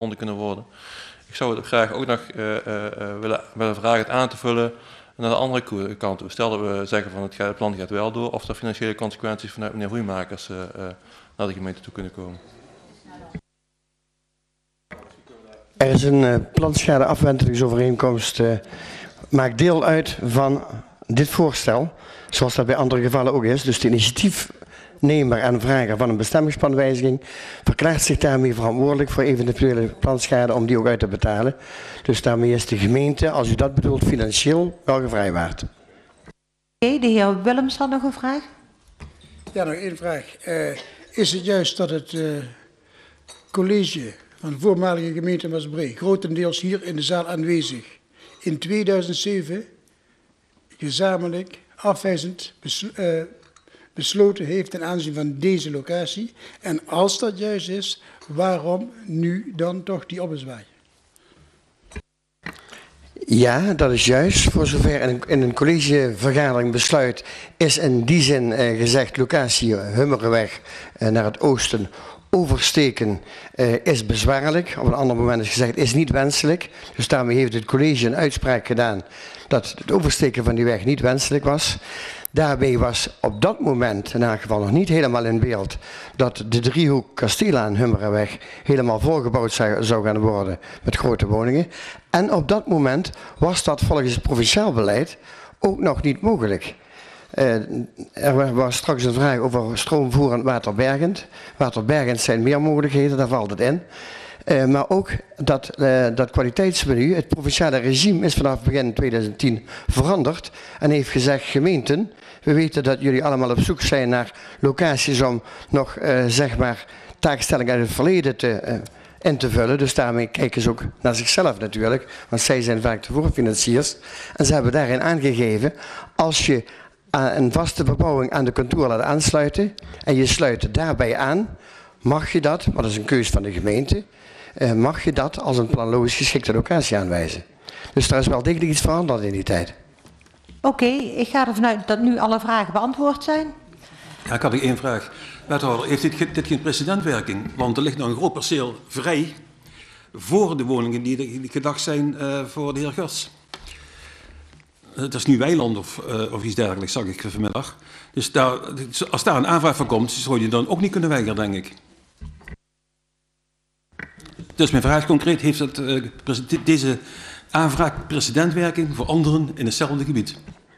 kunnen worden. Ik zou het graag ook nog willen vragen het aan te vullen naar de andere kant toe. Stel dat we zeggen van het plan gaat wel door, of er financiële consequenties vanuit meneer Roeimakers naar de gemeente toe kunnen komen. Er is een planschadeafwentelingsovereenkomst, maakt deel uit van dit voorstel, zoals dat bij andere gevallen ook is. Dus de initiatiefnemer en vrager van een bestemmingsplanwijziging verklaart zich daarmee verantwoordelijk voor eventuele planschade om die ook uit te betalen. Dus daarmee is de gemeente, als u dat bedoelt, financieel wel gevrijwaard. Oké, de heer Willems had nog een vraag. Ja, nog één vraag. Is het juist dat het college van de voormalige gemeente Maasbree, grotendeels hier in de zaal aanwezig, in 2007 gezamenlijk afwijzend besloten heeft ten aanzien van deze locatie? En als dat juist is, waarom nu dan toch die ommezwaai? Ja, dat is juist. Voor zover in een collegevergadering besluit is in die zin gezegd locatie Hummerweg naar het oosten oversteken is bezwaarlijk. Op een ander moment is gezegd is niet wenselijk. Dus daarmee heeft het college een uitspraak gedaan dat het oversteken van die weg niet wenselijk was. Daarbij was op dat moment in elk geval nog niet helemaal in beeld dat de driehoek Kastelaan Hummerweg helemaal volgebouwd zou gaan worden met grote woningen. En op dat moment was dat volgens het provinciaal beleid ook nog niet mogelijk. Er was straks een vraag over stroomvoerend waterbergend. Waterbergend zijn meer mogelijkheden, daar valt het in. Maar ook dat kwaliteitsmenu, het provinciale regime is vanaf begin 2010 veranderd en heeft gezegd gemeenten, we weten dat jullie allemaal op zoek zijn naar locaties om nog zeg maar taakstellingen uit het verleden in te vullen. Dus daarmee kijken ze ook naar zichzelf natuurlijk, want zij zijn vaak de voorfinanciers. En ze hebben daarin aangegeven, als je een vaste bebouwing aan de contour laat aansluiten en je sluit daarbij aan, mag je dat, maar dat is een keus van de gemeente, mag je dat als een planlogisch geschikte locatie aanwijzen. Dus daar is wel degelijk iets veranderd in die tijd. Oké, ik ga ervan uit dat nu alle vragen beantwoord zijn. Ja, ik had nog één vraag. Wethouder, heeft dit geen precedentwerking? Want er ligt nog een groot perceel vrij voor de woningen die gedacht zijn voor de heer Gas. Dat is nu weiland of iets dergelijks, zag ik vanmiddag. Dus als daar een aanvraag van komt, zou je dan ook niet kunnen weigeren, denk ik. Dus mijn vraag is concreet, heeft deze aanvraag precedentwerking voor anderen in hetzelfde gebied?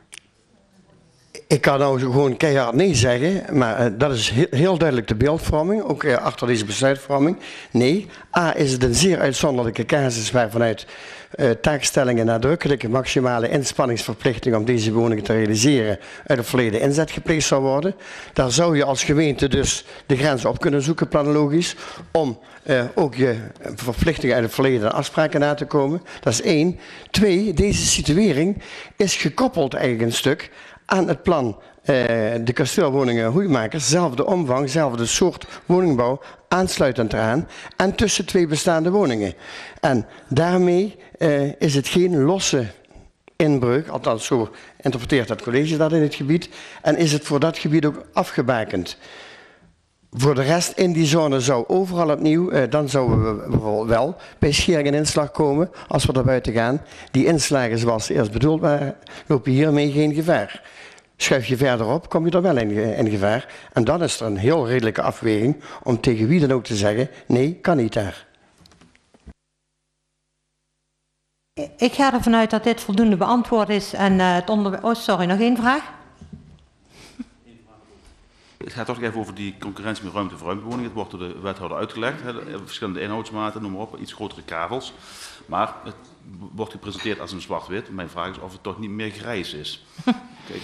Ik kan nou gewoon keihard nee zeggen, maar dat is heel duidelijk de beeldvorming, ook achter deze besluitvorming. Nee, A is het een zeer uitzonderlijke casus waarvanuit taakstellingen nadrukkelijke maximale inspanningsverplichting om deze woningen te realiseren uit het verleden inzet gepleegd zou worden. Daar zou je als gemeente dus de grens op kunnen zoeken planologisch om ook je verplichtingen uit het verleden en afspraken na te komen. Dat is 1. 2, deze situering is gekoppeld eigenlijk een stuk aan het plan de kasteelwoningen Roeimakers, zelfde omvang, zelfde soort woningbouw, aansluitend eraan en tussen twee bestaande woningen. En daarmee is het geen losse inbreuk, althans zo interpreteert het college dat in het gebied, en is het voor dat gebied ook afgebakend. Voor de rest in die zone zou overal opnieuw, dan zouden we bijvoorbeeld wel bij schering en inslag komen als we er buiten gaan. Die inslagen zoals ze eerst bedoeld waren, lopen hiermee geen gevaar. Schuif je verderop, kom je er wel in gevaar. En dan is er een heel redelijke afweging om tegen wie dan ook te zeggen, nee, kan niet daar. Ik ga ervan uit dat dit voldoende beantwoord is en het onderwerp... Oh, sorry, nog één vraag? Het gaat toch even over die concurrentie met ruimte voor ruimtewoningen. Het wordt door de wethouder uitgelegd, verschillende inhoudsmaten, noem maar op, iets grotere kavels. Maar het wordt gepresenteerd als een zwart-wit. Mijn vraag is of het toch niet meer grijs is. Kijk,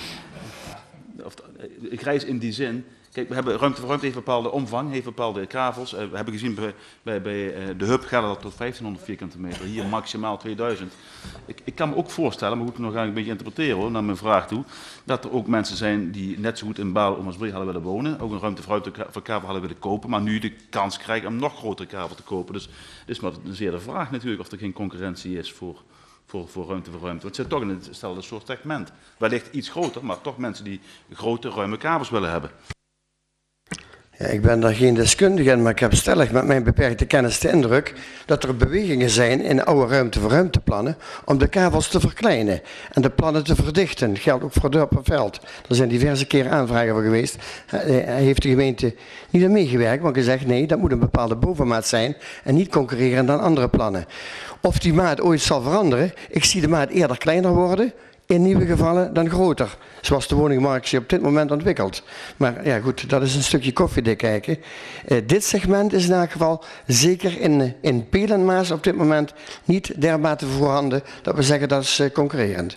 grijs in die zin. Kijk, we hebben ruimte voor ruimte heeft bepaalde omvang, heeft bepaalde kavels. We hebben gezien bij de hub gaat dat tot 1500 vierkante meter, hier maximaal 2000. Ik kan me ook voorstellen, maar moet ik nog eigenlijk een beetje interpreteren hoor, naar mijn vraag toe, dat er ook mensen zijn die net zo goed in Baal of Maasbree hadden willen wonen, ook een ruimte voor kabel hadden willen kopen, maar nu de kans krijgen om nog grotere kabel te kopen. Dus het is maar zeer de vraag natuurlijk of er geen concurrentie is voor ruimte voor ruimte. Want het zit toch in hetzelfde soort segment. Wellicht iets groter, maar toch mensen die grote, ruime kabels willen hebben. Ja, ik ben daar geen deskundige in, maar ik heb stellig met mijn beperkte kennis de indruk dat er bewegingen zijn in oude ruimte-voor-ruimteplannen om de kavels te verkleinen en de plannen te verdichten. Dat geldt ook voor Dorpenveld. Er zijn diverse keren aanvragen voor geweest. Heeft de gemeente niet aan meegewerkt, want gezegd nee, dat moet een bepaalde bovenmaat zijn en niet concurreren dan andere plannen. Of die maat ooit zal veranderen, ik zie de maat eerder kleiner worden, in nieuwe gevallen dan groter, zoals de woningmarkt zich op dit moment ontwikkelt. Maar ja goed, dat is een stukje koffiedik kijken. Dit segment is in elk geval zeker in Pelenmaas op dit moment niet dermate voorhanden dat we zeggen dat is concurrerend.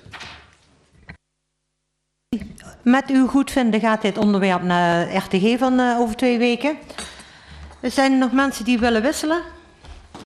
Met uw goedvinden gaat dit onderwerp naar RTG van over 2 weken. Er zijn nog mensen die willen wisselen.